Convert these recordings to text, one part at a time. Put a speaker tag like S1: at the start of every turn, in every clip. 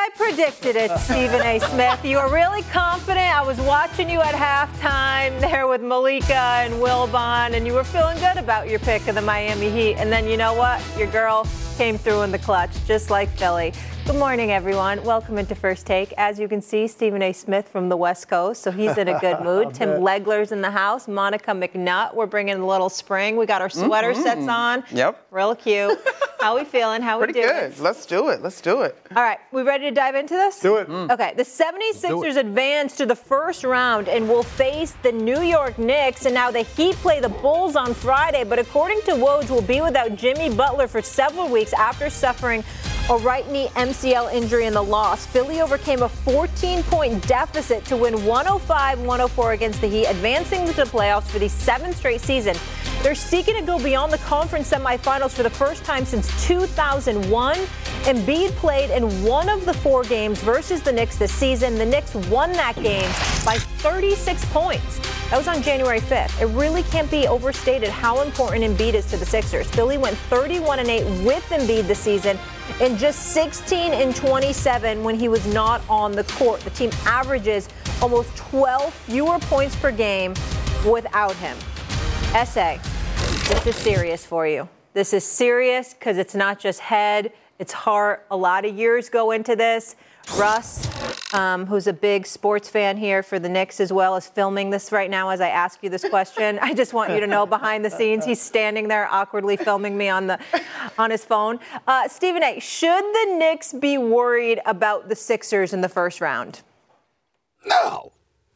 S1: I predicted it, Stephen A. Smith. You were really confident. I was watching you at halftime there with Malika and Wilbon, and you were feeling good about your pick of the Miami Heat. And then you know what? Your girl came through in the clutch, just like Philly. Good morning, everyone. Welcome into First Take. As you can see, Stephen A. Smith from the West Coast, so he's in a good mood. Tim Legler's in the house. Monica McNutt. We're bringing a little spring. We got our sweater sets on.
S2: Yep.
S1: Real cute. How we feeling? How we doing?
S2: Pretty good. Let's do it. Let's do it.
S1: All right. We ready to dive into this?
S3: Do it.
S1: Okay. The 76ers advance to the first round and will face the New York Knicks. And now the Heat play the Bulls on Friday. But according to Woj, will be without Jimmy Butler for several weeks after suffering a right knee MCL injury in the loss. Philly overcame a 14-point deficit to win 105-104 against the Heat, advancing to the playoffs for the 7th straight season. They're seeking to go beyond the conference semifinals for the first time since 2001. Embiid played in one of the 4 games versus the Knicks this season. The Knicks won that game by 36 points. That was on January 5th. It really can't be overstated how important Embiid is to the Sixers. Philly went 31-8 with Embiid this season and just 16-27 when he was not on the court. The team averages almost 12 fewer points per game without him. SA, this is serious for you. This is serious because it's not just head, it's heart. A lot of years go into this. Russ, who's a big sports fan here for the Knicks as well, is filming this right now as I ask you this question. I just want you to know behind the scenes, he's standing there awkwardly filming me on his phone. Stephen A., should the Knicks be worried about the Sixers in the first round?
S4: No.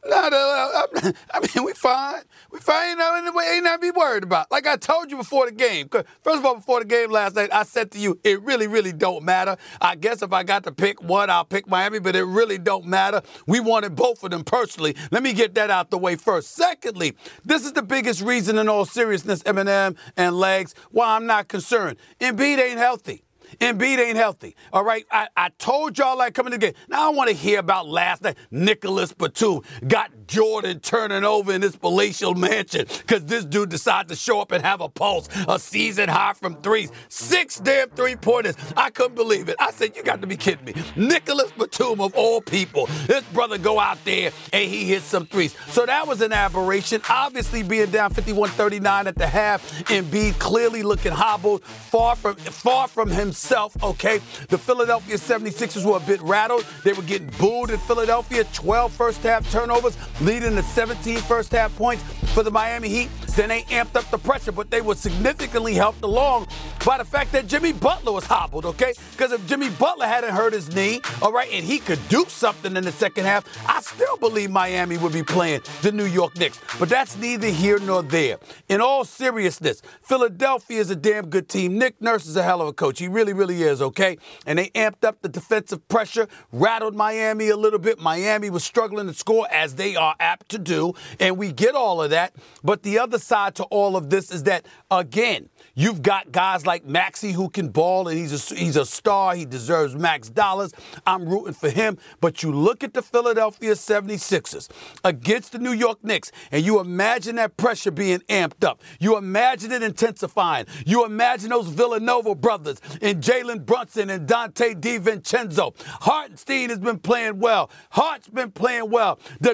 S4: I mean, we fine. We fine. Ain't nothing to be worried about. Like I told you before the game. First of all, before the game last night, I said to you, it really, really don't matter. I guess if I got to pick one, I'll pick Miami, but it really don't matter. We wanted both of them personally. Let me get that out the way first. Secondly, this is the biggest reason in all seriousness, Eminem and Legs, why I'm not concerned. Embiid ain't healthy. Embiid ain't healthy, all right? I told y'all like coming to the game. Now I want to hear about last night. Nicholas Batum got Jordan turning over in this palatial mansion because this dude decided to show up and have a pulse, a season high from threes. 6 damn three-pointers. I couldn't believe it. I said, you got to be kidding me. Nicholas Batum, of all people, this brother go out there and he hit some threes. So that was an aberration. Obviously being down 51-39 at the half, Embiid clearly looking hobbled, far from himself. Okay, the Philadelphia 76ers were a bit rattled. They were getting booed in Philadelphia. 12 first-half turnovers, leading to 17 first-half points for the Miami Heat. Then they amped up the pressure, but they were significantly helped along by the fact that Jimmy Butler was hobbled, okay? Because if Jimmy Butler hadn't hurt his knee, all right, and he could do something in the second half, I still believe Miami would be playing the New York Knicks. But that's neither here nor there. In all seriousness, Philadelphia is a damn good team. Nick Nurse is a hell of a coach. He really is, okay? And they amped up the defensive pressure, rattled Miami a little bit. Miami was struggling to score, as they are apt to do, and we get all of that. But the other side to all of this is that, again, you've got guys like Maxey who can ball, and he's a star. He deserves max dollars. I'm rooting for him. But you look at the Philadelphia 76ers against the New York Knicks, and you imagine that pressure being amped up. You imagine it intensifying. You imagine those Villanova brothers and Jalen Brunson and Dante DiVincenzo. Hartenstein has been playing well. Hart's been playing well. The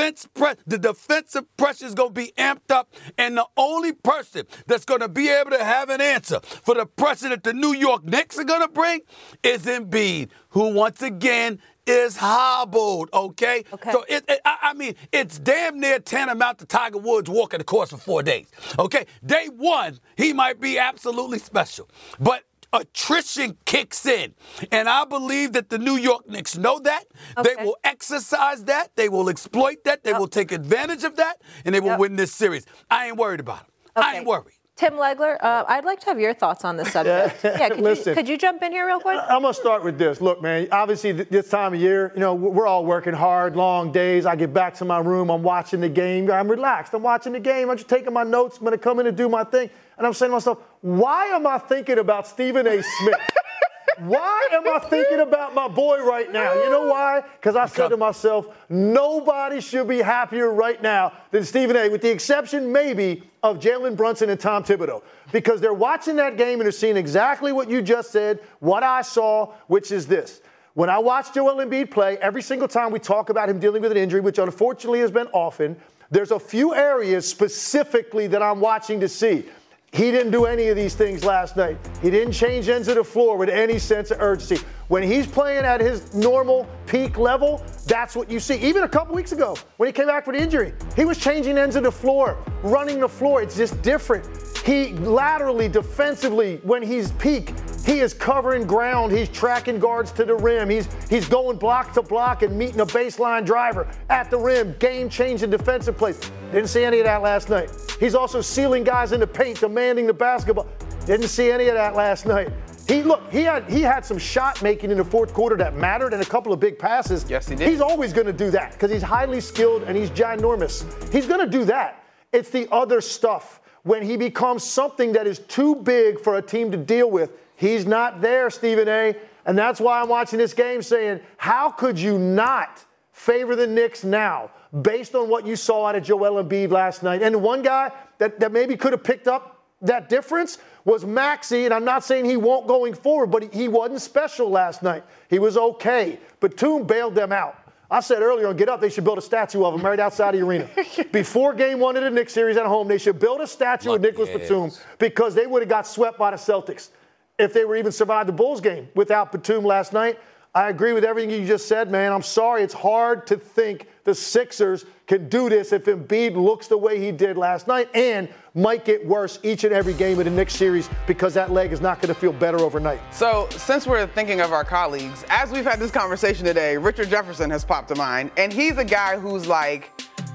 S4: defensive pressure is going to be amped up, and the only person that's going to be able to have an answer for the pressure that the New York Knicks are going to bring is Embiid, who once again is hobbled, okay? So, it's damn near tantamount to Tiger Woods walking the course for 4 days, okay? Day one, he might be absolutely special, but attrition kicks in. And I believe that the New York Knicks know that. Okay. They will exercise that. They will exploit that. They will take advantage of that, and they will win this series. I ain't worried about it. Okay. I ain't worried.
S1: Tim Legler, I'd like to have your thoughts on this subject. Could you jump in here real quick?
S3: I'm going to start with this. Look, man, obviously this time of year, we're all working hard, long days. I get back to my room. I'm watching the game. I'm relaxed. I'm watching the game. I'm just taking my notes. I'm going to come in and do my thing. And I'm saying to myself, why am I thinking about Stephen A. Smith? Why am I thinking about my boy right now? You know why? Because I said to myself, nobody should be happier right now than Stephen A., with the exception maybe of Jalen Brunson and Tom Thibodeau. Because they're watching that game and they're seeing exactly what you just said, what I saw, which is this. When I watch Joel Embiid play, every single time we talk about him dealing with an injury, which unfortunately has been often, there's a few areas specifically that I'm watching to see. He didn't do any of these things last night. He didn't change ends of the floor with any sense of urgency. When he's playing at his normal peak level, that's what you see. Even a couple weeks ago, when he came back from the injury, he was changing ends of the floor, running the floor. It's just different. He laterally, defensively, when he's peak, he is covering ground. He's tracking guards to the rim. He's going block to block and meeting a baseline driver at the rim, game-changing defensive plays. Didn't see any of that last night. He's also sealing guys in the paint, demanding the basketball. Didn't see any of that last night. He had some shot making in the fourth quarter that mattered and a couple of big passes.
S2: Yes, he did.
S3: He's always going to do that because he's highly skilled and he's ginormous. He's going to do that. It's the other stuff. When he becomes something that is too big for a team to deal with, he's not there, Stephen A. And that's why I'm watching this game saying, how could you not favor the Knicks now based on what you saw out of Joel Embiid last night? And the one guy that maybe could have picked up that difference was Maxey, and I'm not saying he won't going forward, but he wasn't special last night. He was okay. Batum bailed them out. I said earlier on Get Up, they should build a statue of him right outside the arena. Before game one of the Knicks series at home, they should build a statue of Nicholas Batum because they would have got swept by the Celtics if they were even survived the Bulls game without Batum last night. I agree with everything you just said, man. I'm sorry. It's hard to think the Sixers can do this if Embiid looks the way he did last night and might get worse each and every game of the Knicks series because that leg is not going to feel better overnight.
S2: So since we're thinking of our colleagues, as we've had this conversation today, Richard Jefferson has popped to mind. And he's a guy who's like,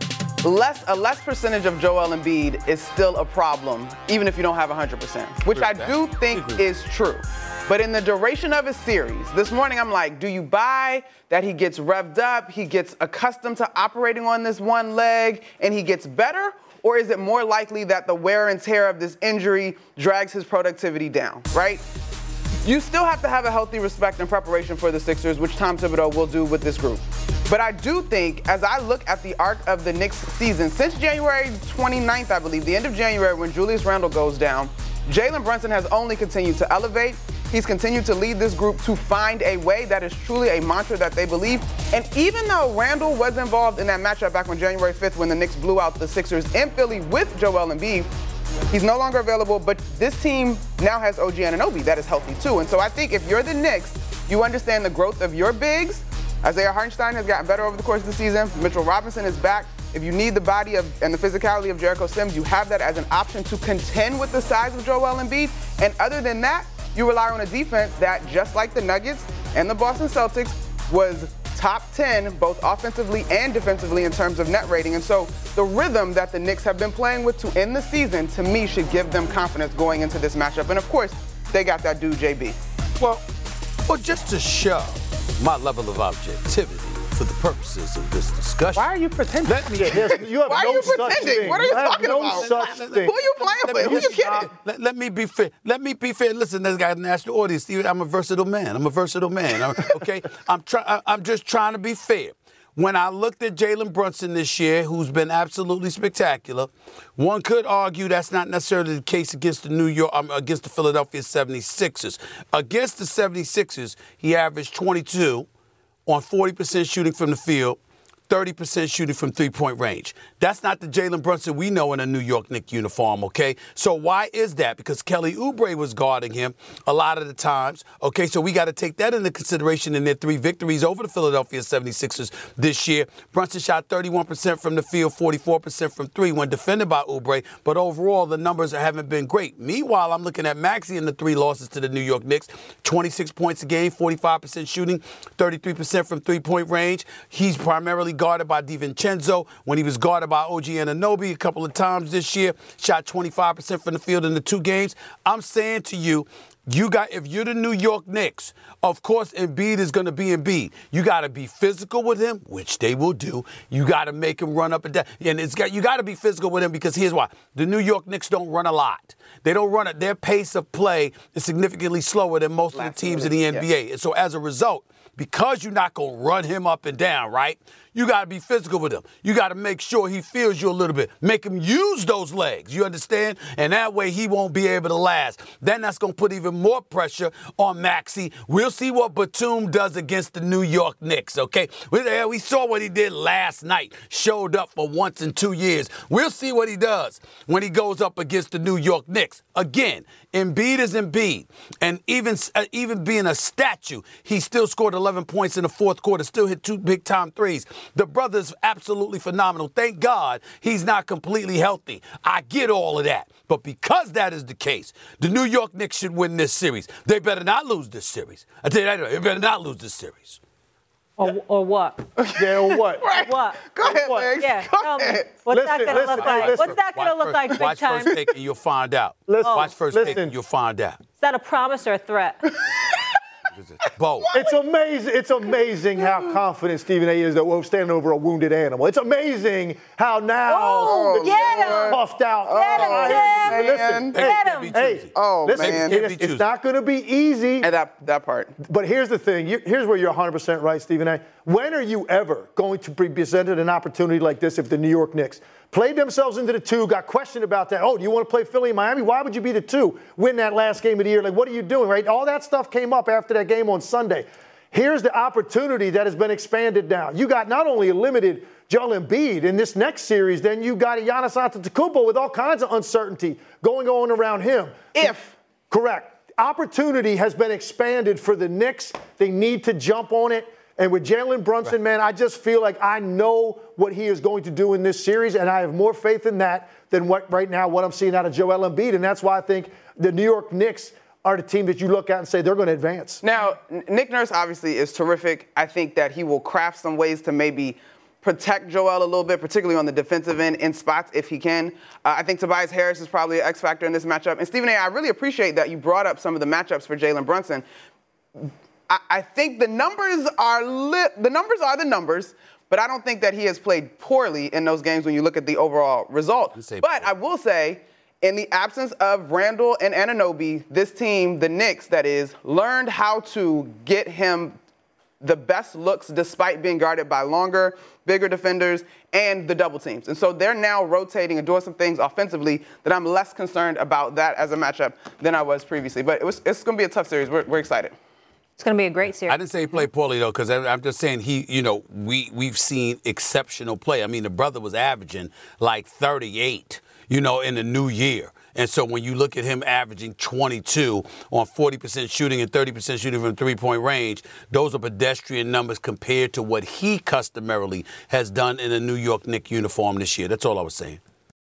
S2: a less percentage of Joel Embiid is still a problem, even if you don't have 100%, which I do think is true. But in the duration of his series, this morning I'm like, do you buy that he gets revved up, he gets accustomed to operating on this one leg, and he gets better? Or is it more likely that the wear and tear of this injury drags his productivity down, right? You still have to have a healthy respect and preparation for the Sixers, which Tom Thibodeau will do with this group. But I do think, as I look at the arc of the Knicks season, since January 29th, I believe, the end of January when Julius Randle goes down, Jalen Brunson has only continued to elevate. He's continued to lead this group to find a way. That is truly a mantra that they believe. And even though Randle was involved in that matchup back on January 5th when the Knicks blew out the Sixers in Philly with Joel Embiid, he's no longer available, but this team now has OG Anunoby that is healthy too. And so I think if you're the Knicks, you understand the growth of your bigs. Isaiah Hartenstein has gotten better over the course of the season. Mitchell Robinson is back. If you need the body and the physicality of Jericho Sims, you have that as an option to contend with the size of Joel Embiid. And other than that, you rely on a defense that, just like the Nuggets and the Boston Celtics, was top 10 both offensively and defensively in terms of net rating. And so the rhythm that the Knicks have been playing with to end the season, to me, should give them confidence going into this matchup. And of course, they got that dude, JB.
S4: Well, just to show my level of objectivity for the purposes of this discussion.
S2: Why are you pretending?
S3: You have
S2: Why
S3: no
S2: are you
S3: such
S2: pretending?
S3: thing.
S2: What are you talking
S3: no
S2: about?
S3: Such thing.
S2: Who are you playing with? Who are you kidding?
S4: Let me be fair. Let me be fair. Listen, this guy, national audience, Steve, I'm a versatile man. Okay? I'm just trying to be fair. When I looked at Jalen Brunson this year, who's been absolutely spectacular, one could argue that's not necessarily the case against against the Philadelphia 76ers. Against the 76ers, he averaged 22 on 40% shooting from the field, 30% shooting from three-point range. That's not the Jalen Brunson we know in a New York Knicks uniform, okay? So why is that? Because Kelly Oubre was guarding him a lot of the times, okay? So we got to take that into consideration in their 3 victories over the Philadelphia 76ers this year. Brunson shot 31% from the field, 44% from 3 when defended by Oubre, but overall the numbers haven't been great. Meanwhile, I'm looking at Maxey in the 3 losses to the New York Knicks, 26 points a game, 45% shooting, 33% from three-point range. He's primarily guarded by DiVincenzo. When he was guarded by OG Anunoby a couple of times this year, shot 25% from the field in the 2 games. I'm saying to you, if you're the New York Knicks, of course Embiid is going to be Embiid. You got to be physical with him, which they will do. You got to make him run up and down. And you got to be physical with him because here's why. The New York Knicks don't run a lot. They don't run it. Their pace of play is significantly slower than most of the teams in the NBA. And so as a result, because you're not going to run him up and down, right? you got to be physical with him. You got to make sure he feels you a little bit. Make him use those legs. You understand? And that way he won't be able to last. Then that's going to put even more pressure on Maxey. We'll see what Batum does against the New York Knicks, okay? We saw what he did last night. Showed up for once in 2 years. We'll see what he does when he goes up against the New York Knicks. Again, Embiid is Embiid. And even being a statue, he still scored 11 points in the fourth quarter, still hit 2 big-time threes. The brother's absolutely phenomenal. Thank God he's not completely healthy. I get all of that. But because that is the case, the New York Knicks should win this series. They better not lose this series. I tell you that, they better not lose this series.
S1: Or what?
S3: Yeah, or what?
S2: Right.
S1: What?
S2: Go ahead,
S3: What?
S2: Legs.
S1: Yeah,
S2: Go
S1: tell me.
S2: ahead.
S1: What's that going to look like? What's that going to look like big
S4: Watch
S1: time?
S4: First Take and you'll find out. Watch First Take and you'll find out.
S1: Is that a promise or a threat?
S4: Both.
S3: It's amazing. It's amazing how confident Stephen A. is that we're standing over a wounded animal. It's amazing how now
S1: Get him!
S3: puffed out.
S1: Get him,
S3: Listen,
S1: Get him!
S3: hey, listen,
S2: man.
S3: it's not going to be easy.
S2: And that part.
S3: But here's the thing. Here's where you're 100% right, Stephen A. When are you ever going to be presented an opportunity like this if the New York Knicks played themselves into the 2, got questioned about that? Oh, do you want to play Philly and Miami? Why would you be the 2? Win that last game of the year? Like, what are you doing, right? All that stuff came up after that game on Sunday. Here's the opportunity that has been expanded now. You got not only a limited Joel Embiid in this next series, then you got a Giannis Antetokounmpo with all kinds of uncertainty going on around him. Correct. Opportunity has been expanded for the Knicks. They need to jump on it. And with Jalen Brunson, man, I just feel like I know what he is going to do in this series, and I have more faith in that than what I'm seeing out of Joel Embiid. And that's why I think the New York Knicks are the team that you look at and say they're going to advance.
S2: Now, Nick Nurse obviously is terrific. I think that he will craft some ways to maybe protect Joel a little bit, particularly on the defensive end in spots if he can. I think Tobias Harris is probably an X factor in this matchup. And Stephen A., I really appreciate that you brought up some of the matchups for Jalen Brunson. I think the numbers are the numbers, but I don't think that he has played poorly in those games when you look at the overall result. But I will say, in the absence of Randall and Anunoby, this team, the Knicks, that is, learned how to get him the best looks despite being guarded by longer, bigger defenders and the double teams. And so they're now rotating and doing some things offensively that I'm less concerned about that as a matchup than I was previously. But it's going to be a tough series. We're excited.
S1: It's going to be a great series.
S4: I didn't say he played poorly, though, because I'm just saying we've seen exceptional play. I mean, the brother was averaging like 38, in the new year. And so when you look at him averaging 22 on 40% shooting and 30% shooting from three-point range, those are pedestrian numbers compared to what he customarily has done in a New York Knicks uniform this year. That's all I was saying.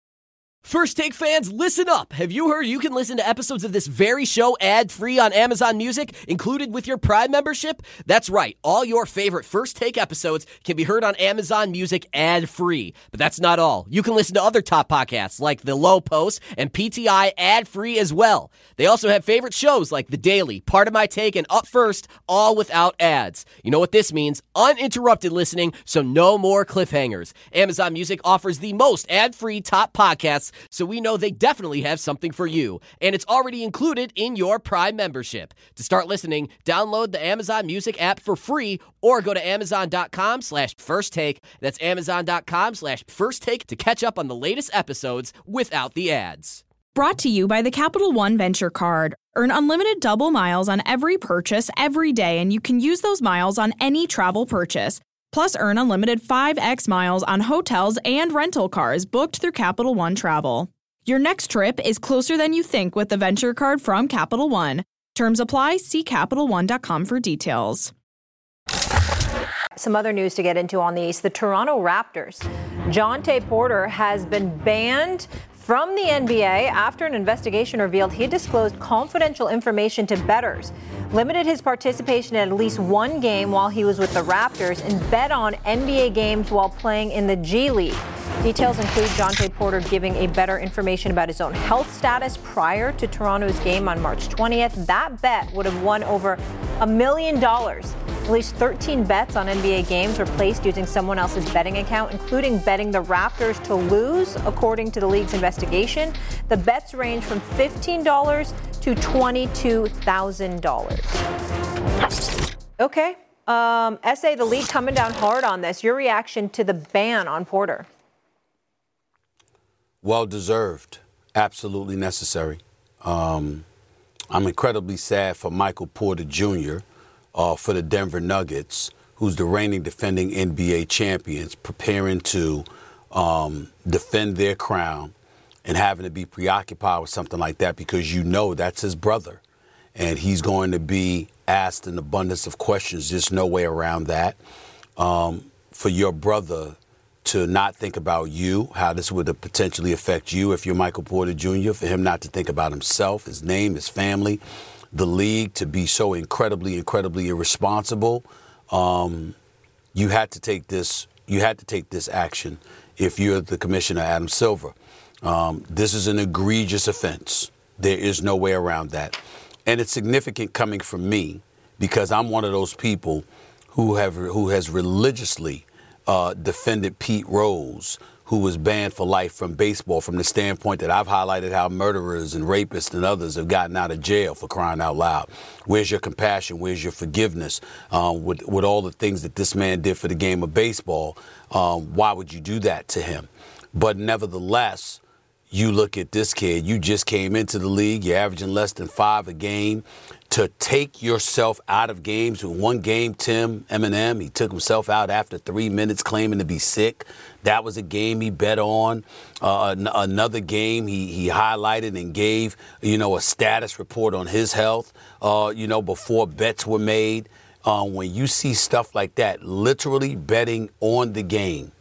S5: First Take fans, listen up. Have you heard you can listen to episodes of this very show ad-free on Amazon Music, included with your Prime membership? That's right. All your favorite First Take episodes can be heard on Amazon Music ad-free. But that's not all. You can listen to other top podcasts like The Low Post and PTI ad-free as well. They also have favorite shows like The Daily, Part of My Take, and Up First, all without ads. You know what this means? Uninterrupted listening, so no more cliffhangers. Amazon Music offers the most ad-free top podcasts, so we know they definitely have something for you. And it's already included in your Prime membership. To start listening, download the Amazon Music app for free or go to Amazon.com/firsttake. That's Amazon.com/firsttake to catch up on the latest episodes without the ads.
S6: Brought to you by the Capital One Venture Card. Earn unlimited double miles on every purchase every day, and you can use those miles on any travel purchase. Plus, earn unlimited 5x miles on hotels and rental cars booked through Capital One Travel. Your next trip is closer than you think with the Venture Card from Capital One. Terms apply. See CapitalOne.com for details.
S1: Some other news to get into on the East. The Toronto Raptors. Jontay Porter has been banned from the NBA after an investigation revealed he disclosed confidential information to bettors, limited his participation in at least one game while he was with the Raptors, and bet on NBA games while playing in the G League. Details include Jontay Porter giving a bettor information about his own health status prior to Toronto's game on March 20th. That bet would have won over $1 million. At least 13 bets on NBA games were placed using someone else's betting account, including betting the Raptors to lose, according to the league's investigation. The bets range from $15 to $22,000. Okay, SA, the league coming down hard on this. Your reaction to the ban on Porter?
S4: Well deserved. Absolutely necessary. I'm incredibly sad for Michael Porter Jr., for the Denver Nuggets, who's the reigning defending NBA champions, preparing to defend their crown and having to be preoccupied with something like that because you know that's his brother. And he's going to be asked an abundance of questions. There's no way around that. For your brother to not think about you, how this would potentially affect you if you're Michael Porter Jr., for him not to think about himself, his name, his family, the league, to be so incredibly, incredibly irresponsible. You had to take this action if you're the commissioner, Adam Silver. This is an egregious offense. There is no way around that. And it's significant coming from me because I'm one of those people who has religiously defended Pete Rose, who was banned for life from baseball, from the standpoint that I've highlighted how murderers and rapists and others have gotten out of jail, for crying out loud. Where's your compassion? Where's your forgiveness? With all the things that this man did for the game of baseball, why would you do that to him? But nevertheless, you look at this kid, you just came into the league, you're averaging less than 5 a game. To take yourself out of games, with one game, Tim Eminem, he took himself out after 3 minutes claiming to be sick. That was a game he bet on. Another game he highlighted and gave, a status report on his health, before bets were made. When you see stuff like that, literally betting on the game,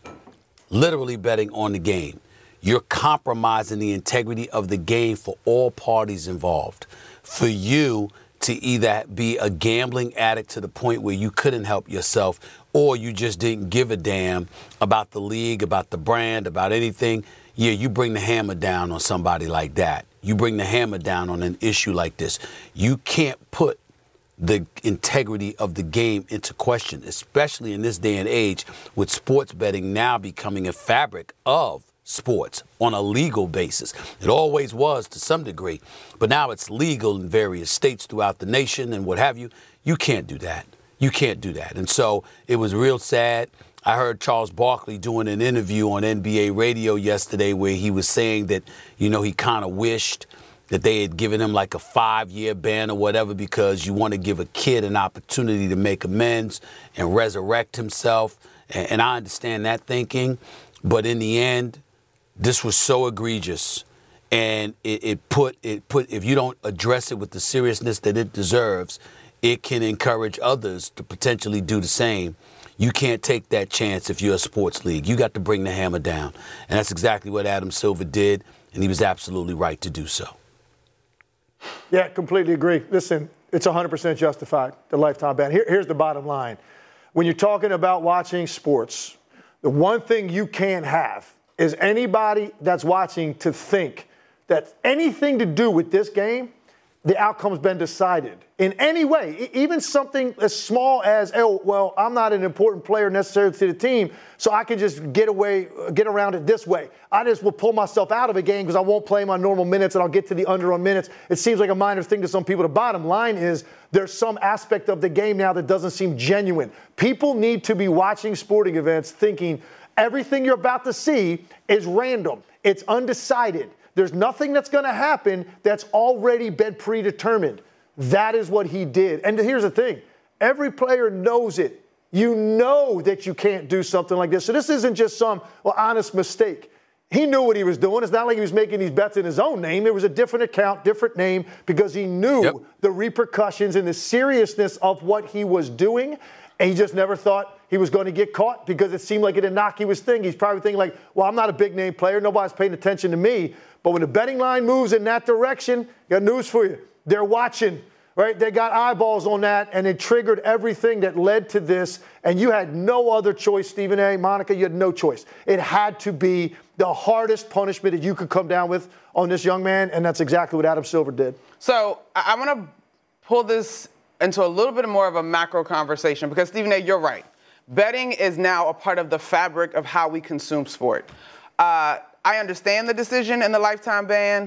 S4: you're compromising the integrity of the game for all parties involved. For you to either be a gambling addict to the point where you couldn't help yourself, or you just didn't give a damn about the league, about the brand, about anything, you bring the hammer down on somebody like that. You bring the hammer down on an issue like this. You can't put the integrity of the game into question, especially in this day and age with sports betting now becoming a fabric of sports on a legal basis. It always was to some degree, but now it's legal in various states throughout the nation and what have you. You can't do that. And so it was real sad. I heard Charles Barkley doing an interview on NBA radio yesterday where he was saying that, he kind of wished that they had given him like a 5-year ban or whatever, because you want to give a kid an opportunity to make amends and resurrect himself. And I understand that thinking, but in the end, this was so egregious, and it put if you don't address it with the seriousness that it deserves, it can encourage others to potentially do the same. You can't take that chance if you're a sports league. You got to bring the hammer down, and that's exactly what Adam Silver did, and he was absolutely right to do so.
S3: Yeah, completely agree. Listen, it's 100% justified, the lifetime ban. Here's the bottom line. When you're talking about watching sports, the one thing you can't have is anybody that's watching to think that anything to do with this game, the outcome's been decided in any way. Even something as small as, I'm not an important player necessarily to the team, so I can just get around it this way. I just will pull myself out of a game because I won't play my normal minutes and I'll get to the under on minutes. It seems like a minor thing to some people. The bottom line is there's some aspect of the game now that doesn't seem genuine. People need to be watching sporting events thinking everything you're about to see is random. It's undecided. There's nothing that's going to happen that's already been predetermined. That is what he did. And here's the thing. Every player knows it. You know that you can't do something like this. So this isn't just some honest mistake. He knew what he was doing. It's not like he was making these bets in his own name. It was a different account, different name, because he knew the repercussions and the seriousness of what he was doing. And he just never thought he was going to get caught because it seemed like an innocuous thing. He's probably thinking like, I'm not a big name player. Nobody's paying attention to me. But when the betting line moves in that direction, got news for you. They're watching, right? They got eyeballs on that, and it triggered everything that led to this. And you had no other choice, Stephen A., Monica, you had no choice. It had to be the hardest punishment that you could come down with on this young man, and that's exactly what Adam Silver did.
S2: So I want to pull this into a little bit more of a macro conversation because, Stephen A., you're right. Betting is now a part of the fabric of how we consume sport. I understand the decision and the lifetime ban.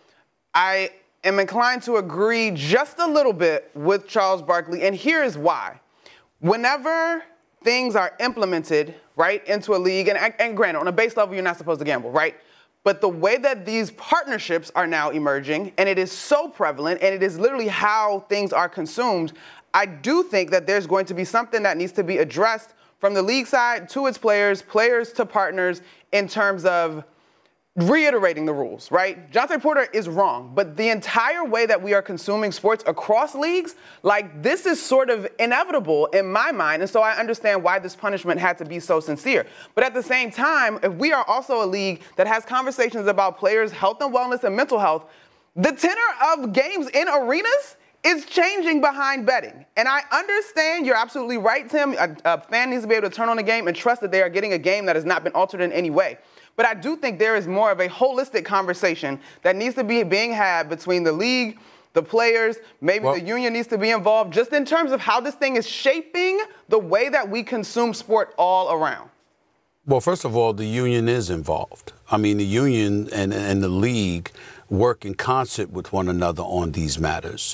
S2: I am inclined to agree just a little bit with Charles Barkley, and here is why. whenever things are implemented, right, into a league, and granted, on a base level, you're not supposed to gamble, right? But the way that these partnerships are now emerging, and it is so prevalent, and it is literally how things are consumed, I do think that there's going to be something that needs to be addressed from the league side to its players, players to partners, in terms of reiterating the rules, right? Jonte Porter is wrong, but the entire way that we are consuming sports across leagues, like, this is sort of inevitable in my mind, and so I understand why this punishment had to be so sincere. But at the same time, if we are also a league that has conversations about players' health and wellness and mental health, the tenor of games in arenas is changing behind betting. And I understand, you're absolutely right, Tim. A fan needs to be able to turn on a game and trust that they are getting a game that has not been altered in any way. But I do think there is more of a holistic conversation that needs to be being had between the league, the players, maybe the union needs to be involved, just in terms of how this thing is shaping the way that we consume sport all around.
S4: Well, first of all, the union is involved. I mean, the union and the league work in concert with one another on these matters.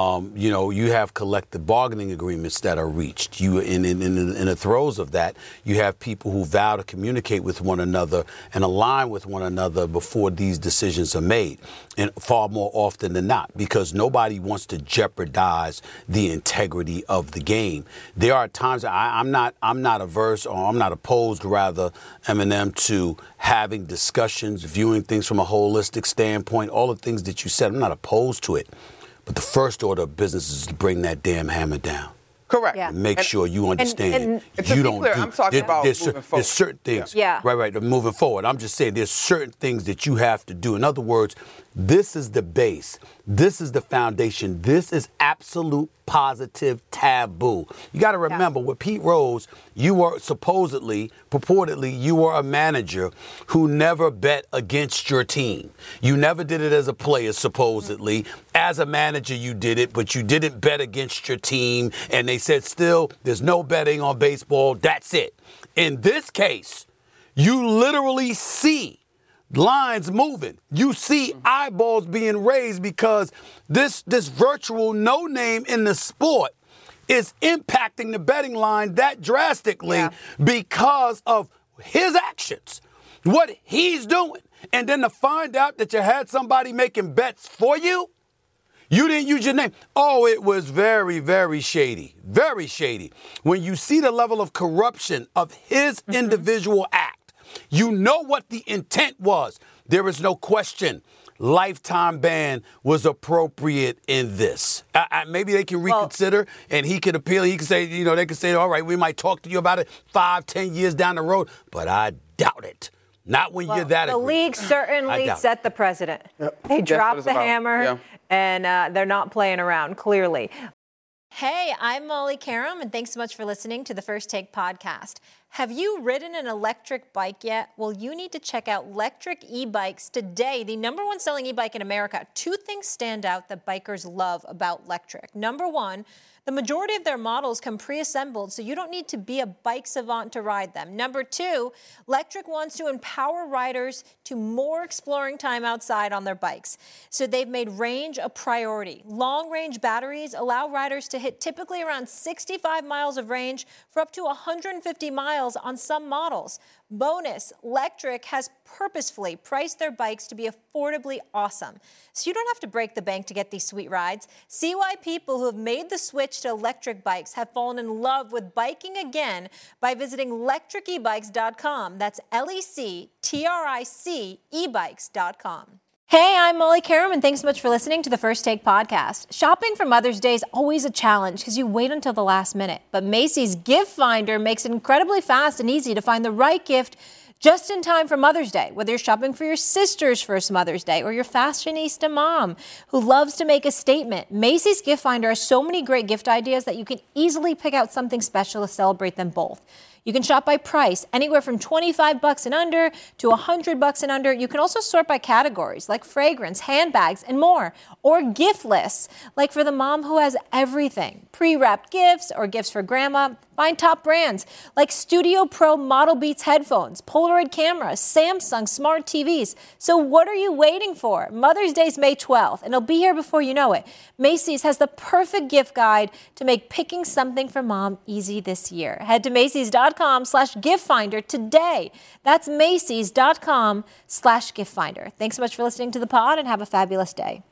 S4: You have collective bargaining agreements that are reached. In the throes of that, you have people who vow to communicate with one another and align with one another before these decisions are made, and far more often than not, because nobody wants to jeopardize the integrity of the game. There are times I'm not averse, or I'm not opposed, rather, Eminem, to having discussions, viewing things from a holistic standpoint, all the things that you said. I'm not opposed to it. But the first order of business is to bring that damn hammer down.
S2: Correct.
S4: Yeah. Make sure you understand.
S2: And to be clear, I'm talking about moving forward. There's certain things.
S1: Yeah.
S4: Right. Moving forward. I'm just saying there's certain things that you have to do. In other words, this is the base. This is the foundation. This is absolute positive taboo. You got to remember, with Pete Rose, you were purportedly, you were a manager who never bet against your team. You never did it as a player, supposedly. As a manager, you did it, but you didn't bet against your team. And they said, still, there's no betting on baseball. That's it. In this case, you literally see lines moving. You see eyeballs being raised because this virtual no name in the sport is impacting the betting line that drastically because of his actions, what he's doing. And then to find out that you had somebody making bets for you, you didn't use your name. Oh, it was very, very shady. Very shady. When you see the level of corruption of his individual act, you know what the intent was. There is no question. Lifetime ban was appropriate in this. Maybe they can reconsider, and he can appeal. He can say, they can say, all right, we might talk to you about it 5-10 years down the road, but I doubt it. Not when you're that aggressive.
S1: The league certainly set the precedent. Yep. They dropped the hammer, and they're not playing around, clearly. Hey, I'm Molly Karam, and thanks so much for listening to the First Take podcast. Have you ridden an electric bike yet? Well, you need to check out Lectric E-Bikes today, the #1 selling e-bike in America. 2 things stand out that bikers love about Lectric. Number 1, the majority of their models come pre-assembled, so you don't need to be a bike savant to ride them. Number 2, Lectric wants to empower riders to more exploring time outside on their bikes. So they've made range a priority. Long-range batteries allow riders to hit typically around 65 miles of range for up to 150 miles on some models. Bonus, Lectric has purposefully priced their bikes to be affordably awesome. So you don't have to break the bank to get these sweet rides. See why people who have made the switch to electric bikes have fallen in love with biking again by visiting lectricebikes.com. That's LECTRIC ebikes.com. Hey, I'm Molly Karam, and thanks so much for listening to the First Take podcast. Shopping for Mother's Day is always a challenge because you wait until the last minute. But Macy's Gift Finder makes it incredibly fast and easy to find the right gift just in time for Mother's Day, whether you're shopping for your sister's first Mother's Day or your fashionista mom who loves to make a statement. Macy's Gift Finder has so many great gift ideas that you can easily pick out something special to celebrate them both. You can shop by price, anywhere from $25 and under to $100 and under. You can also sort by categories like fragrance, handbags, and more. Or gift lists, like for the mom who has everything. Pre-wrapped gifts or gifts for grandma. Find top brands like Studio Pro Model Beats headphones, Polaroid Polaroid cameras, Samsung smart TVs. So what are you waiting for? Mother's Day's May 12th, and it'll be here before you know it. Macy's has the perfect gift guide to make picking something for mom easy this year. Head to Macys.com/giftfinder today. That's Macys.com/giftfinder. Thanks so much for listening to the pod, and have a fabulous day.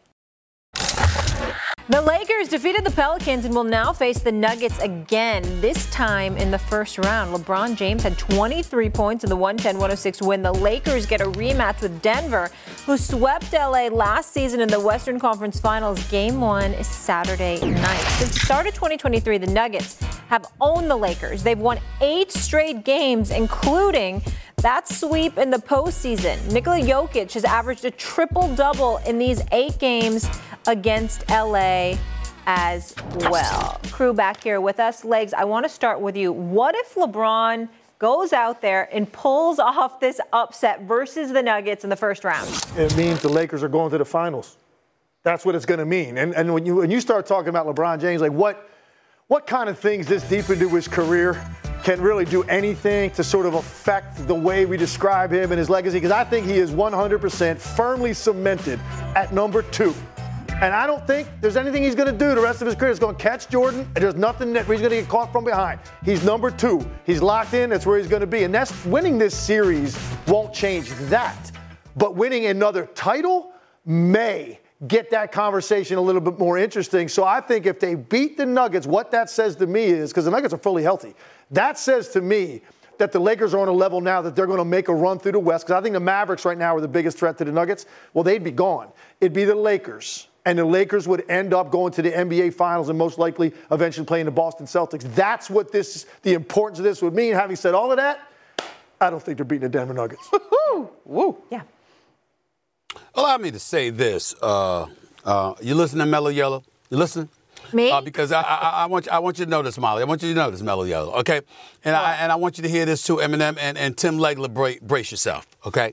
S1: The Lakers defeated the Pelicans and will now face the Nuggets again, this time in the first round. LeBron James had 23 points in the 110-106 win. The Lakers get a rematch with Denver, who swept LA last season in the Western Conference Finals. Game 1 is Saturday night. Since the start of 2023, the Nuggets have owned the Lakers. They've won 8 straight games, including that sweep in the postseason. Nikola Jokic has averaged a triple-double in these 8 games against LA as well. Crew back here with us. Legs, I want to start with you. What if LeBron goes out there and pulls off this upset versus the Nuggets in the first round?
S3: It means the Lakers are going to the finals. That's what it's going to mean. And when you start talking about LeBron James, like what kind of things this deep into his career can really do anything to sort of affect the way we describe him and his legacy? Because I think he is 100% firmly cemented at number 2. And I don't think there's anything he's going to do the rest of his career. He's going to catch Jordan, and there's nothing that he's going to get caught from behind. He's number 2. He's locked in. That's where he's going to be. And that's winning this series won't change that. But winning another title may get that conversation a little bit more interesting. So I think if they beat the Nuggets, what that says to me is, because the Nuggets are fully healthy, that says to me that the Lakers are on a level now that they're going to make a run through the West. Because I think the Mavericks right now are the biggest threat to the Nuggets. Well, they'd be gone. It'd be the Lakers. And the Lakers would end up going to the NBA Finals and most likely eventually playing the Boston Celtics. That's what the importance of this would mean. Having said all of that, I don't think they're beating the Denver Nuggets.
S2: Woo.
S1: Yeah.
S4: Allow me to say this. You listen to Mellow Yellow? You listen?
S1: Me?
S4: Because I want you to know this, Molly. I want you to know this, Mellow Yellow, okay? And I want you to hear this too, Eminem and Tim Legler. Brace yourself, okay?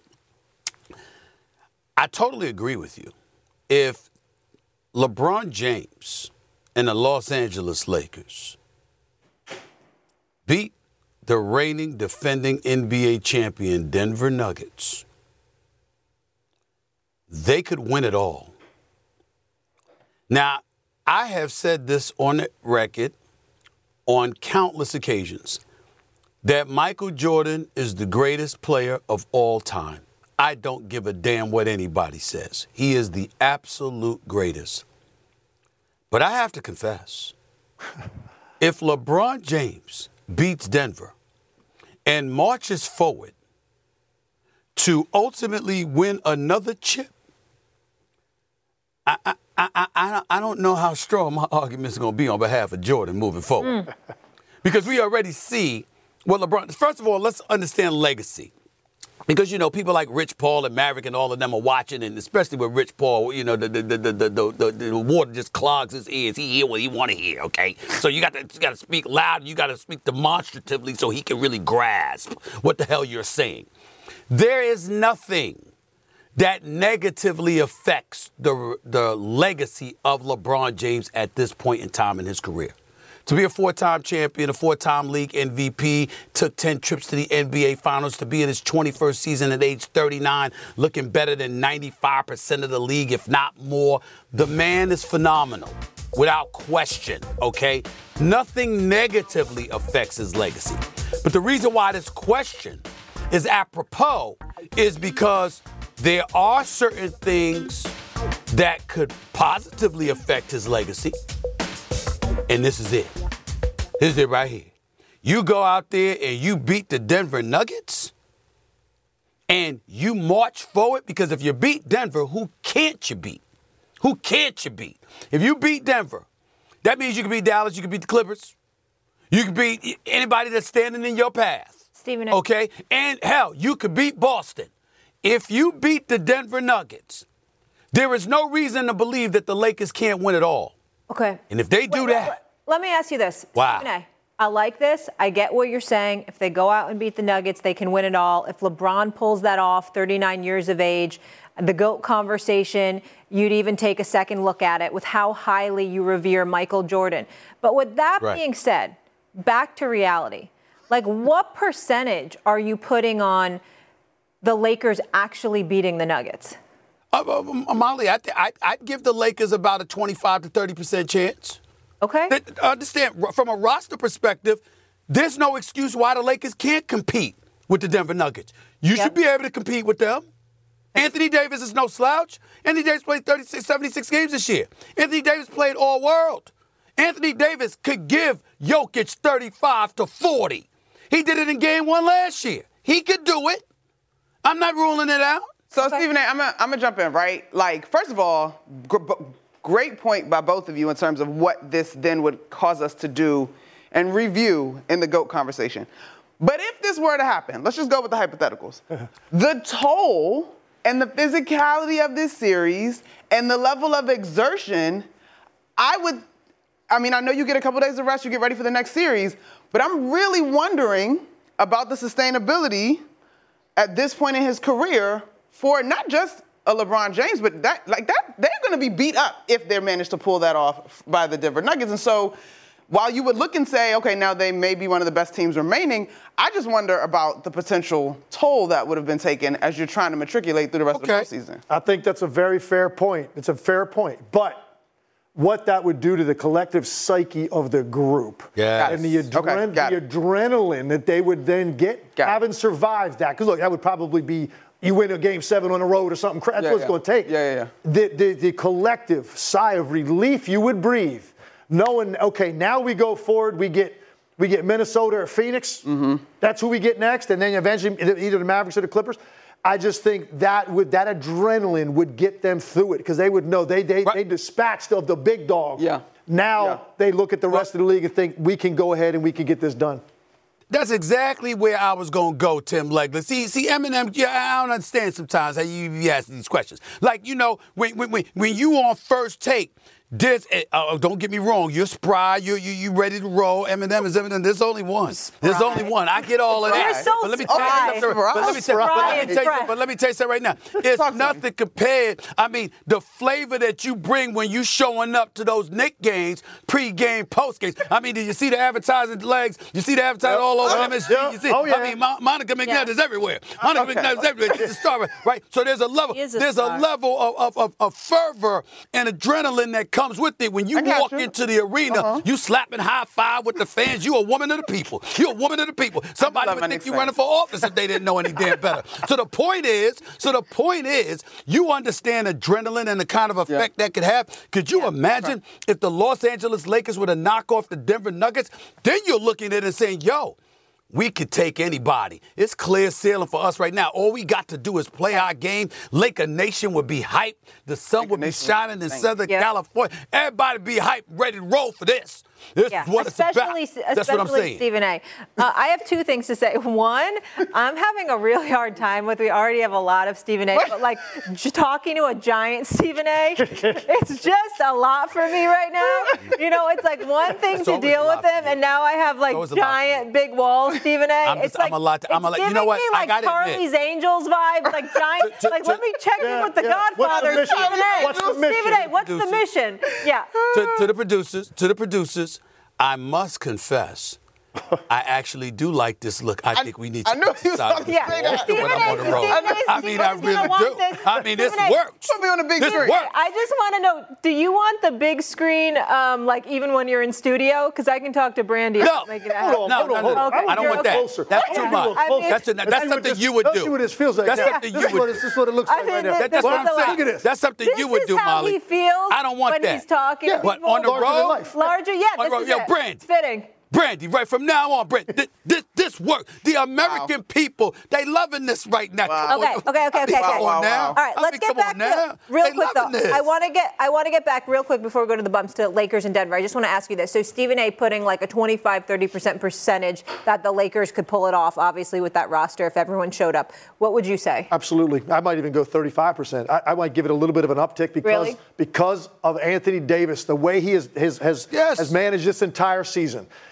S4: I totally agree with you. If LeBron James and the Los Angeles Lakers beat the reigning defending NBA champion Denver Nuggets, they could win it all. Now, I have said this on the record on countless occasions, that Michael Jordan is the greatest player of all time. I don't give a damn what anybody says. He is the absolute greatest. But I have to confess, if LeBron James beats Denver and marches forward to ultimately win another chip, I don't know how strong my argument is going to be on behalf of Jordan moving forward. Because we already see what LeBron, first of all, let's understand legacy. Because, you know, people like Rich Paul and Maverick and all of them are watching, and especially with Rich Paul, you know, the water just clogs his ears. He hear what he want to hear, okay? So you got to speak loud, and you got to speak demonstratively so he can really grasp what the hell you're saying. There is nothing that negatively affects the legacy of LeBron James at this point in time in his career. To be a 4-time champion, a 4-time league MVP, took 10 trips to the NBA Finals, to be in his 21st season at age 39, looking better than 95% of the league, if not more. The man is phenomenal, without question, okay? Nothing negatively affects his legacy. But the reason why this question is apropos is because there are certain things that could positively affect his legacy. And this is it. This is it right here. You go out there and you beat the Denver Nuggets and you march forward, because if you beat Denver, who can't you beat? Who can't you beat? If you beat Denver, that means you can beat Dallas, you can beat the Clippers, you can beat anybody that's standing in your path.
S1: Stephen.
S4: Okay? And hell, you could beat Boston. If you beat the Denver Nuggets, there is no reason to believe that the Lakers can't win it all.
S1: Okay.
S4: And if they do that.
S1: Let me ask you this.
S4: Wow.
S1: Stephen A., I like this. I get what you're saying. If they go out and beat the Nuggets, they can win it all. If LeBron pulls that off, 39 years of age, the GOAT conversation, you'd even take a second look at it with how highly you revere Michael Jordan. But with that being said, back to reality. Like, what percentage are you putting on the Lakers actually beating the Nuggets?
S4: Molly, I'd give the Lakers about a 25 to 30% chance.
S1: Okay.
S4: Understand, from a roster perspective, there's no excuse why the Lakers can't compete with the Denver Nuggets. You should be able to compete with them. Anthony Davis is no slouch. Anthony Davis played 76 games this year. Anthony Davis played all world. Anthony Davis could give Jokic 35 to 40. He did it in game 1 last year. He could do it. I'm not ruling it out.
S2: So, Stephen A., I'm going to jump in, right? Like, first of all, great point by both of you in terms of what this then would cause us to do and review in the GOAT conversation. But if this were to happen, let's just go with the hypotheticals. The toll and the physicality of this series and the level of exertion, I know you get a couple days of rest, you get ready for the next series, but I'm really wondering about the sustainability at this point in his career for not just a LeBron James, but they're going to be beat up if they manage to pull that off by the Denver Nuggets. And so while you would look and say, okay, now they may be one of the best teams remaining, I just wonder about the potential toll that would have been taken as you're trying to matriculate through the rest of the postseason.
S3: I think that's a very fair point. It's a fair point. But what that would do to the collective psyche of the group and the adrenaline that they would then get having survived that. Because, look, that would probably be you win a game 7 on the road or something. That's what it's going to take. The collective sigh of relief you would breathe, knowing, okay, now we go forward, we get Minnesota or Phoenix. Mm-hmm. That's who we get next, and then eventually either the Mavericks or the Clippers. I just think that adrenaline would get them through it because they would know they dispatched of the big dog. Yeah. Now they look at the rest of the league and think we can go ahead and we can get this done.
S4: That's exactly where I was going to go, Tim Legler. See, Eminem, I don't understand sometimes how you ask these questions. Like, when you on First Take, don't get me wrong, you're spry, you ready to roll. Eminem is Eminem. There's only one. There's only one. I get all of that.
S1: You're so
S4: but let me tell you something. But let me tell you something right now. It's nothing compared. I mean, the flavor that you bring when you showing up to those Knicks games, pre-game, post-games. I mean, did you see the advertising legs? You see the advertising all over MSG? You see? I mean, Monica McNabb is everywhere. Monica McNabb is everywhere. She's a star, right? So there's a level. There's a level of fervor and adrenaline that comes with it. When you walk into the arena, you slapping high five with the fans. You a woman of the people. You a woman of the people. Somebody would think you running for office if they didn't know any damn better. So the point is, you understand adrenaline and the kind of effect that could have. Could you imagine if the Los Angeles Lakers were to knock off the Denver Nuggets? Then you're looking at it and saying, yo, we could take anybody. It's clear sailing for us right now. All we got to do is play our game. Laker Nation would be hyped. The sun would be shining in Southern California. Everybody be hyped, ready to roll for this. This is what it's about. That's what I'm saying.
S1: Stephen A. I have two things to say. One, I'm having a really hard time with. We already have a lot of Stephen A. But like talking to a giant Stephen A. It's just a lot for me right now. It's like one thing to deal with him, and now I have like giant big walls, Stephen A. It's like you know what? I got Charlie's Angels vibes, like giant. Like let me check in with the Godfather, Stephen A.
S3: What's the mission?
S1: Stephen A. What's the mission? Yeah.
S4: To the producers. I must confess, I actually do like this look. I think we need to put this out of the when I'm on the road. I mean, I really do. I mean, this works.
S2: Put me on the big screen.
S1: I just want to know, do you want the big screen, like even when you're in studio? Because I can talk to Brandy.
S4: No, I don't want that. That's too much. That's something you would do.
S3: Let's see what this feels like.
S4: That's something you would do.
S3: This is what it looks like right now.
S4: That's what I'm saying.
S3: Look at this.
S4: That's something you would do, Molly.
S1: This is how he feels
S4: I don't want
S1: when
S4: that.
S1: He's talking.
S4: But on the road,
S1: larger, this is it.
S4: Brandy.
S1: It's fitting.
S4: Brandy, right from now on, Brandy, this works. The American people, they loving this right now.
S1: Wow. Okay.
S4: All
S1: right, let's get back to real quick though. I want to get back real quick before we go to the bumps to Lakers and Denver. I just want to ask you this. So Stephen A. putting like a 25-30% percentage that the Lakers could pull it off, obviously with that roster if everyone showed up. What would you say?
S3: Absolutely. I might even go 35%. I might give it a little bit of an uptick because of Anthony Davis, the way he has managed this entire season.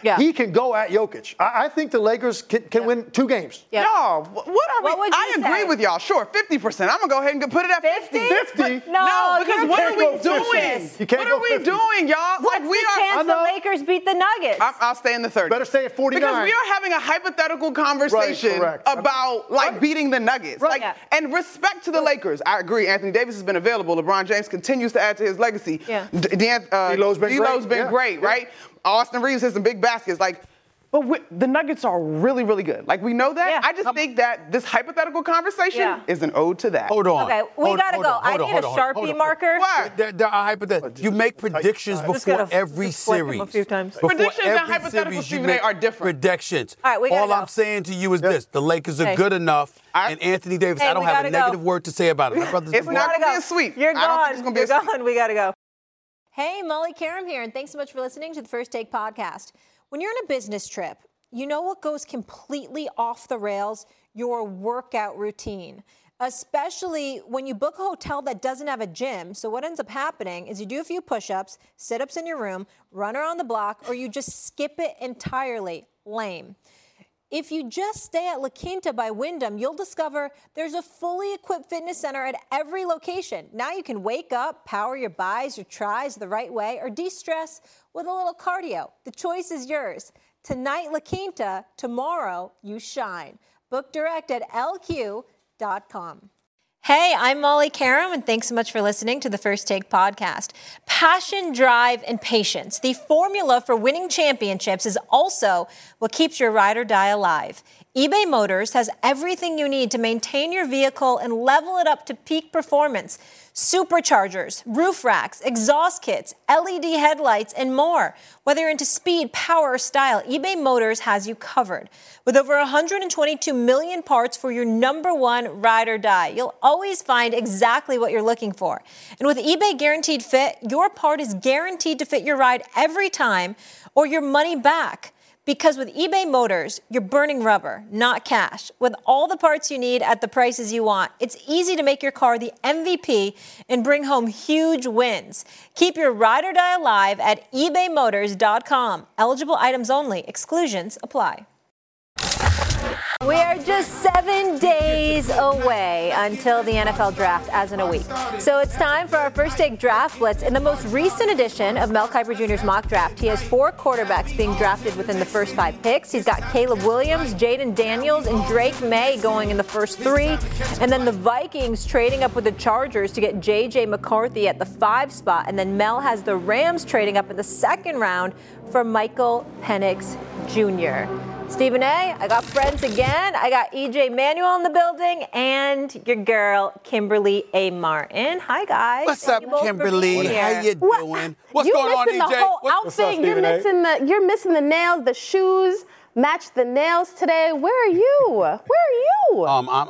S1: Yeah.
S3: He can go at Jokic. I think the Lakers can win 2 games.
S1: Yeah.
S2: Y'all, what are
S1: What
S2: we?
S1: would you
S2: I agree
S1: say?
S2: with y'all. Sure, 50%. I'm gonna go ahead and put it at 50.
S3: 50?
S2: No, because
S1: you're
S2: what are we
S3: can't go 50.
S2: doing?
S3: You can't
S2: What
S3: go
S2: are we
S3: 50.
S2: doing, y'all?
S1: What's the chance the Lakers beat the Nuggets?
S2: I'll stay in the 30s.
S3: Better stay at 49.
S2: Because we are having a hypothetical conversation
S3: correct.
S2: about beating the Nuggets.
S3: Right.
S2: Like,
S1: Yeah.
S2: and respect to the Lakers. I agree. Anthony Davis has been available. LeBron James continues to add to his legacy.
S1: Yeah.
S2: D'Lo's been great,
S3: Yeah.
S2: right? Austin Reeves has some big baskets. But the Nuggets are really, really good. Like, we know that.
S1: Yeah.
S2: I just think that this hypothetical conversation is an ode to that.
S4: Hold on.
S1: Okay, we gotta go. I need a Sharpie marker.
S2: Why?
S4: There are hypotheticals. You make predictions before every
S1: swipe them
S4: series.
S1: a few times.
S4: Before
S2: Predictions and
S4: every
S2: hypotheticals,
S4: series, you
S2: Stephen A,
S4: make
S2: are different.
S4: Predictions.
S1: All right, we gotta
S4: All
S1: go.
S4: I'm saying to you is this: the Lakers are good enough, and Anthony Davis.
S1: Hey,
S4: I don't
S1: we
S4: have a
S1: gotta go.
S4: negative word to say about it. My brother's
S2: It's
S4: the
S2: not
S1: gotta
S2: gonna be
S1: go.
S2: a sweep.
S1: You're
S2: I don't think
S1: gone.
S2: it's gonna be
S1: You're
S2: a sweep.
S1: gone. We gotta go. Hey, Molly Karam here, and thanks so much for listening to the First Take podcast. When you're on a business trip, you know what goes completely off the rails? Your workout routine. Especially when you book a hotel that doesn't have a gym. So what ends up happening is you do a few push-ups, sit-ups in your room, run around the block, or you just skip it entirely. Lame. If you just stay at La Quinta by Wyndham, you'll discover there's a fully equipped fitness center at every location. Now you can wake up, power your bis or tries the right way, or de-stress with a little cardio. The choice is yours. Tonight, La Quinta. Tomorrow, you shine. Book direct at LQ.com. Hey, I'm Molly Karam, and thanks so much for listening to the First Take podcast. Passion, drive, and patience. The formula for winning championships is also what keeps your ride or die alive. eBay Motors has everything you need to maintain your vehicle and level it up to peak performance. Superchargers, roof racks, exhaust kits, LED headlights, and more. Whether you're into speed, power, or style, eBay Motors has you covered. With over 122 million parts for your number one ride or die, you'll always find exactly what you're looking for. And with eBay Guaranteed Fit, your part is guaranteed to fit your ride every time or your money back. Because with eBay Motors, you're burning rubber, not cash. With all the parts you need at the prices you want, it's easy to make your car the MVP and bring home huge wins. Keep your ride or die alive at ebaymotors.com. Eligible items only. Exclusions apply. We are just 7 days away until the NFL draft, as in a week. So it's time for our First Take Draft Blitz. In the most recent edition of Mel Kiper Jr.'s mock draft, he has 4 quarterbacks being drafted within the first 5 picks. He's got Caleb Williams, Jaden Daniels, and Drake May going in the first 3. And then the Vikings trading up with the Chargers to get J.J. McCarthy at the 5 spot. And then Mel has the Rams trading up in the 2nd round for Michael Penix Jr. Stephen A., I got friends again. I got EJ Manuel in the building and your girl, Kimberly A. Martin. Hi, guys.
S4: What's up, Kimberly? How you doing? What's going on,
S7: missing
S4: EJ?
S7: the whole
S3: What's up,
S7: outfit.
S3: Stephen A?
S7: You're missing the nails, the shoes. Match the nails today. Where are you? Where are you?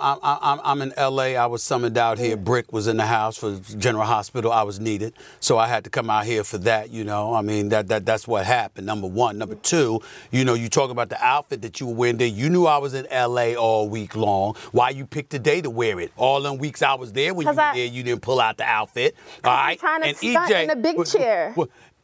S4: I'm in LA. I was summoned out here. Brick was in the house for General Hospital. I was needed, so I had to come out here for that. You know, I mean that's what happened. Number one. Number two. You know, you talk about the outfit that you were wearing there. You knew I was in LA all week long. Why you picked today to wear it? All them weeks I was there when you were there, you didn't pull out the outfit. All right.
S7: Trying to
S4: and
S7: stunt
S4: EJ,
S7: in a big chair.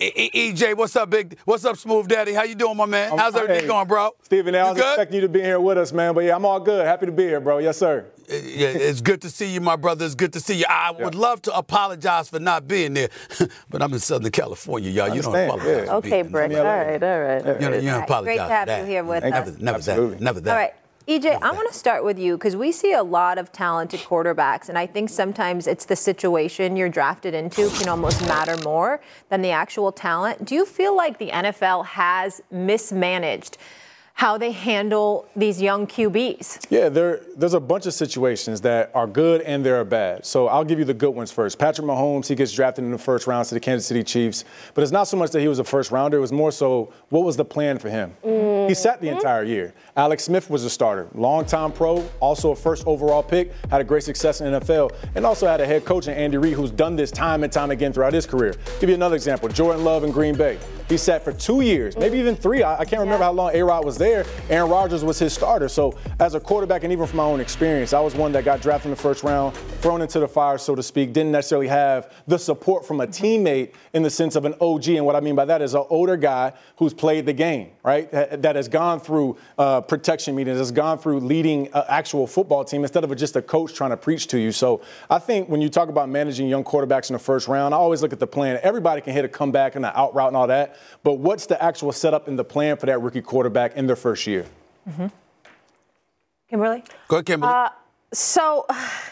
S4: EJ, what's up, big? What's up, Smooth Daddy? How you doing, my man? How's everything going, bro?
S8: Stephen, I was
S4: good?
S8: expecting you to be here with us, man. But yeah, I'm all good. Happy to be here, bro. Yes, sir.
S4: Yeah, it's good to see you, my brother. It's good to see you. I would love to apologize for not being there, but I'm in Southern California, y'all. You don't apologize.
S8: Yeah.
S7: Okay, Brick. All right.
S4: You don't apologize.
S1: Great to have you here with us.
S4: Never that.
S1: All right. EJ, I want to start with you because we see a lot of talented quarterbacks, and I think sometimes it's the situation you're drafted into can almost matter more than the actual talent. Do you feel like the NFL has mismanaged how they handle these young QBs?
S8: Yeah, there's a bunch of situations that are good and there are bad. So I'll give you the good ones first. Patrick Mahomes, he gets drafted in the first round to the Kansas City Chiefs. But it's not so much that he was a first rounder. It was more so what was the plan for him? He sat the entire year. Alex Smith was a starter. Long-time pro, also a first overall pick, had a great success in the NFL, and also had a head coach in Andy Reid who's done this time and time again throughout his career. Give you another example, Jordan Love in Green Bay. He sat for 2 years, maybe even 3. I can't remember how long A-Rod was there. Aaron Rodgers was his starter. So as a quarterback, and even from my own experience, I was one that got drafted in the first round, thrown into the fire, so to speak, didn't necessarily have the support from a teammate in the sense of an OG. And what I mean by that is an older guy who's played the game, right, that has gone through protection meetings, has gone through leading an actual football team instead of just a coach trying to preach to you. So I think when you talk about managing young quarterbacks in the first round, I always look at the plan. Everybody can hit a comeback and an out route and all that, but what's the actual setup in the plan for that rookie quarterback in their first year?
S1: Mm-hmm. Kimberly?
S4: Go ahead, Kimberly.
S7: So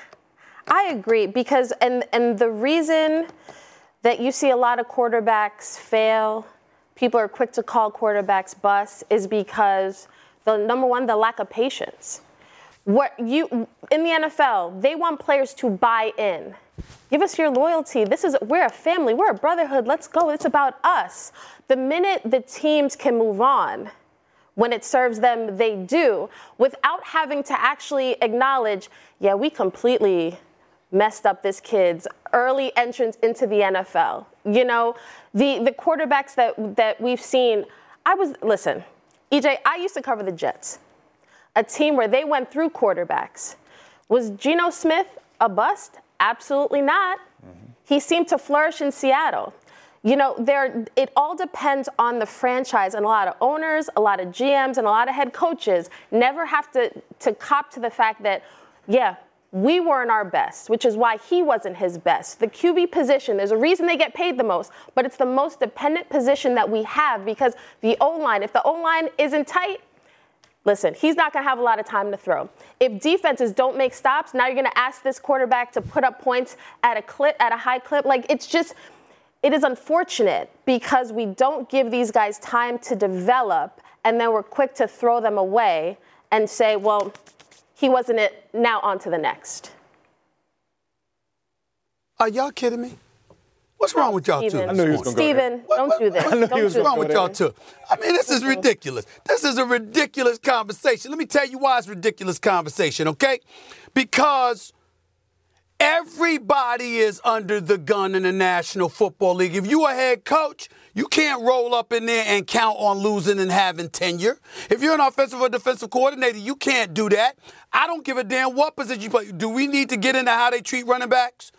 S7: I agree because and the reason that you see a lot of quarterbacks fail, people are quick to call quarterbacks bust, is because number one, the lack of patience. In the NFL, they want players to buy in. Give us your loyalty. We're a family. We're a brotherhood. Let's go. It's about us. The minute the teams can move on, when it serves them, they do, without having to actually acknowledge, yeah, we completely messed up this kid's early entrance into the NFL. You know, the quarterbacks that we've seen, listen, EJ, I used to cover the Jets, a team where they went through quarterbacks. Was Geno Smith a bust? Absolutely not. Mm-hmm. He seemed to flourish in Seattle. You know, it all depends on the franchise, and a lot of owners, a lot of GMs, and a lot of head coaches never have to cop to the fact that, yeah, we weren't our best, which is why he wasn't his best. The QB position, there's a reason they get paid the most, but it's the most dependent position that we have because the O-line, if the O-line isn't tight, listen, he's not going to have a lot of time to throw. If defenses don't make stops, now you're going to ask this quarterback to put up points at a high clip. Like, it is unfortunate because we don't give these guys time to develop, and then we're quick to throw them away and say, well, he wasn't it, now on to the next.
S4: Are y'all kidding me? What's wrong with y'all two?
S8: I knew he was going to go
S7: Steven, don't do this.
S4: What's wrong with y'all two? I mean, this is ridiculous. This is a ridiculous conversation. Let me tell you why it's ridiculous conversation, okay? Because everybody is under the gun in the National Football League. If you're a head coach, you can't roll up in there and count on losing and having tenure. If you're an offensive or defensive coordinator, you can't do that. I don't give a damn what position you play. Do we need to get into how they treat running backs?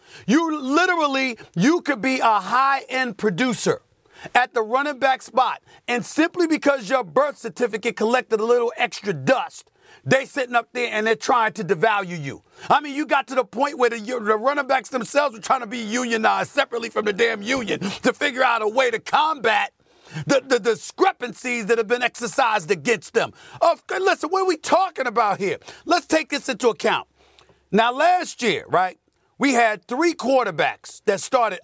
S4: You could be a high-end producer at the running back spot, and simply because your birth certificate collected a little extra dust, they sitting up there and they're trying to devalue you. I mean, you got to the point where the running backs themselves were trying to be unionized separately from the damn union to figure out a way to combat the discrepancies that have been exercised against them. Listen, what are we talking about here? Let's take this into account. Now, last year, right, we had 3 quarterbacks that started,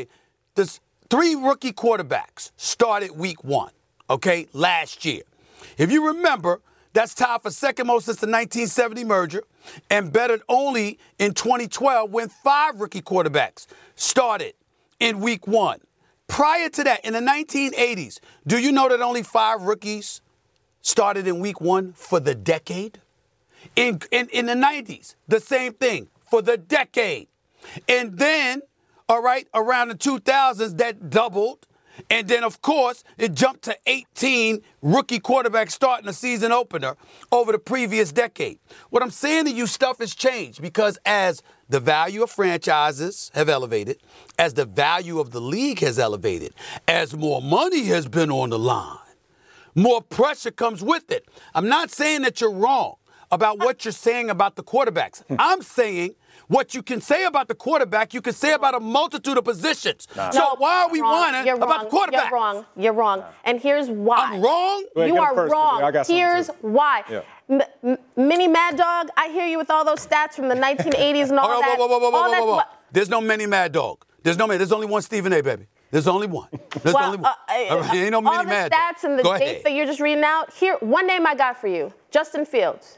S4: three rookie quarterbacks started week 1, okay, last year. If you remember, that's tied for second most since the 1970 merger and bettered only in 2012 when 5 rookie quarterbacks started in week 1. Prior to that, in the 1980s, do you know that only 5 rookies started in week 1 for the decade? In the 90s, the same thing for the decade. And then, all right, around the 2000s, that doubled. And then, of course, it jumped to 18 rookie quarterbacks starting the season opener over the previous decade. What I'm saying to you, stuff has changed because as the value of franchises have elevated, as the value of the league has elevated, as more money has been on the line, more pressure comes with it. I'm not saying that you're wrong about what you're saying about the quarterbacks. I'm saying what you can say about the quarterback, you can say about a multitude of positions. So why are we whining about the quarterback?
S7: You're wrong. And here's why.
S4: I'm wrong?
S7: You are wrong. Here's why. Yeah. Mini Mad Dog, I hear you with all those stats from the 1980s and all that.
S4: Whoa. There's no Mini Mad Dog. There's only one Stephen A., baby. There's only one. Ain't no Mini Mad Dog.
S7: All the stats and the dates that you're just reading out. Here, one name I got for you. Justin Fields.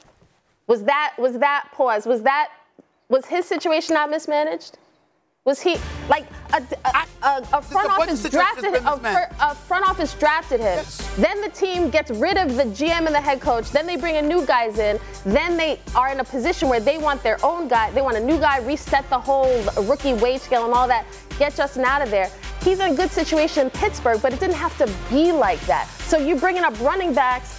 S7: Was his situation not mismanaged? Was he like a front office drafted him? A front office drafted him. Yes. Then the team gets rid of the GM and the head coach. Then they bring in new guys in. Then they are in a position where they want their own guy. They want a new guy, reset the whole rookie wage scale and all that. Get Justin out of there. he's in a good situation in Pittsburgh, but it didn't have to be like that. So you bringing up running backs.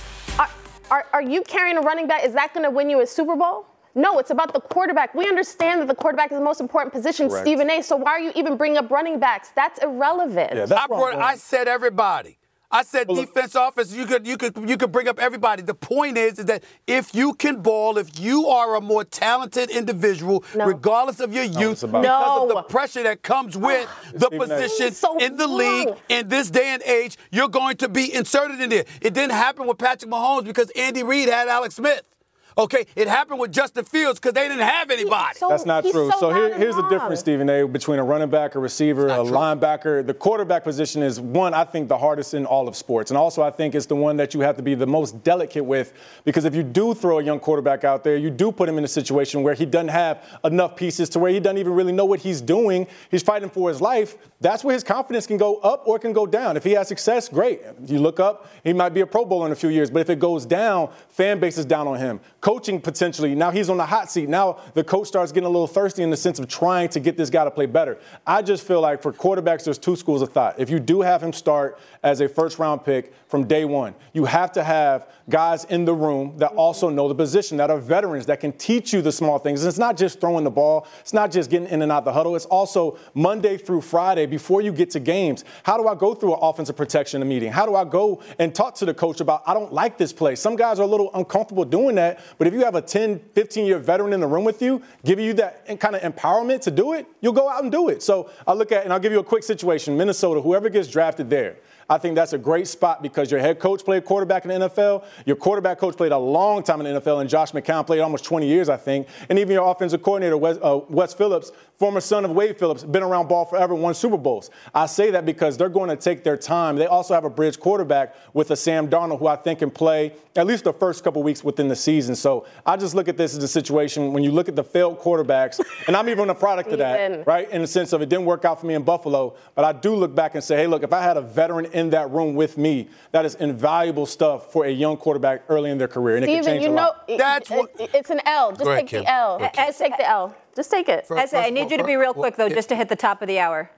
S7: Are you carrying a running back? Is that going to win you a Super Bowl? No, it's about the quarterback. We understand that the quarterback is the most important position,
S8: Correct.
S7: Stephen A. So why are you even bringing up running backs? That's irrelevant.
S8: Yeah,
S4: I said everybody. I said defense, offense. You could bring up everybody. The point is that if you can ball, if you are a more talented individual, regardless of your youth, because of the pressure that comes with the position in the league in this day and age, you're going to be inserted in there. It didn't happen with Patrick Mahomes because Andy Reid had Alex Smith. Okay, it happened with Justin Fields because they didn't have anybody.
S8: That's not true. So here's the difference, Stephen A., between a running back, a receiver, a linebacker. The quarterback position is one, I think, the hardest in all of sports. And also, I think it's the one that you have to be the most delicate with, because if you do throw a young quarterback out there, you do put him in a situation where he doesn't have enough pieces to where he doesn't even really know what he's doing. He's fighting for his life. That's where his confidence can go up or it can go down. If he has success, great. If you look up, he might be a Pro Bowler in a few years. But if it goes down, fan base is down on him. Coaching potentially, now he's on the hot seat. Now the coach starts getting a little thirsty in the sense of trying to get this guy to play better. I just feel like for quarterbacks, there's two schools of thought. If you do have him start as a first-round pick from day one, you have to have guys in the room that also know the position, that are veterans, that can teach you the small things. And it's not just throwing the ball. It's not just getting in and out the huddle. It's also Monday through Friday before you get to games. How do I go through an offensive protection meeting? How do I go and talk to the coach about, I don't like this play? Some guys are a little uncomfortable doing that, but if you have a 10, 15-year veteran in the room with you, giving you that kind of empowerment to do it, you'll go out and do it. So I look at, and I'll give you a quick situation. Minnesota, whoever gets drafted there, I think that's a great spot because your head coach played quarterback in the NFL. Your quarterback coach played a long time in the NFL, and Josh McCown played almost 20 years, I think. And even your offensive coordinator, Wes Phillips, former son of Wade Phillips, been around ball forever, won Super Bowls. I say that because they're going to take their time. They also have a bridge quarterback with a Sam Darnold who I think can play at least the first couple weeks within the season. So I just look at this as a situation when you look at the failed quarterbacks, and I'm even a product of that, right, in the sense of it didn't work out for me in Buffalo, but I do look back and say, hey, look, if I had a veteran in that room with me, that is invaluable stuff for a young quarterback early in their career, and it can change a lot.
S7: It's an L. Just take the L. Just take the L. Just take it.
S1: I need you to be real quick, though, just to hit the top of the hour.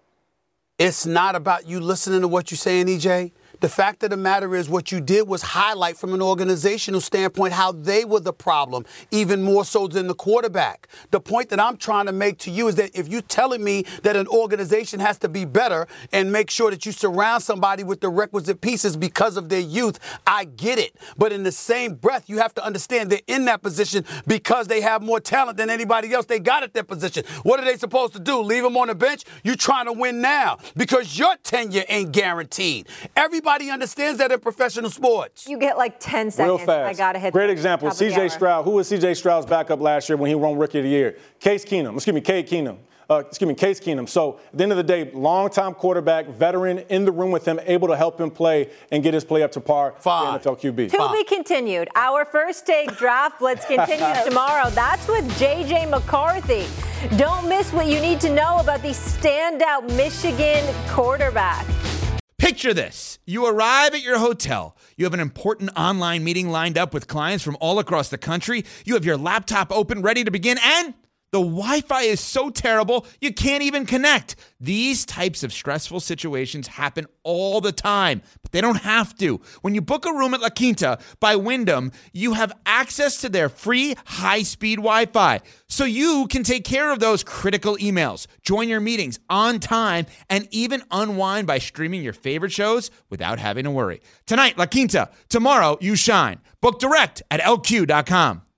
S4: It's not about you listening to what you're saying, EJ. The fact of the matter is what you did was highlight from an organizational standpoint how they were the problem, even more so than the quarterback. The point that I'm trying to make to you is that if you're telling me that an organization has to be better and make sure that you surround somebody with the requisite pieces because of their youth, I get it. But in the same breath, you have to understand they're in that position because they have more talent than anybody else they got at their position. What are they supposed to do? Leave them on the bench? You're trying to win now because your tenure ain't guaranteed. Everybody understands that in professional sports.
S1: You get like 10 seconds.
S8: Real fast.
S1: I got to hit
S8: Great example. C.J. Stroud. Who was C.J. Stroud's backup last year when he won Rookie of the Year? Case Keenum. Case Keenum. So at the end of the day, long-time quarterback, veteran in the room with him, able to help him play and get his play up to par.
S4: Fine.
S8: The NFL QB.
S1: To be continued. Our first take draft blitz continues tomorrow. That's with J.J. McCarthy. Don't miss what you need to know about the standout Michigan quarterback.
S9: Picture this. You arrive at your hotel. You have an important online meeting lined up with clients from all across the country. You have your laptop open, ready to begin, and the Wi-Fi is so terrible, you can't even connect. These types of stressful situations happen all the time, but they don't have to. When you book a room at La Quinta by Wyndham, you have access to their free high-speed Wi-Fi, so you can take care of those critical emails, join your meetings on time, and even unwind by streaming your favorite shows without having to worry. Tonight, La Quinta. Tomorrow, you shine. Book direct at LQ.com.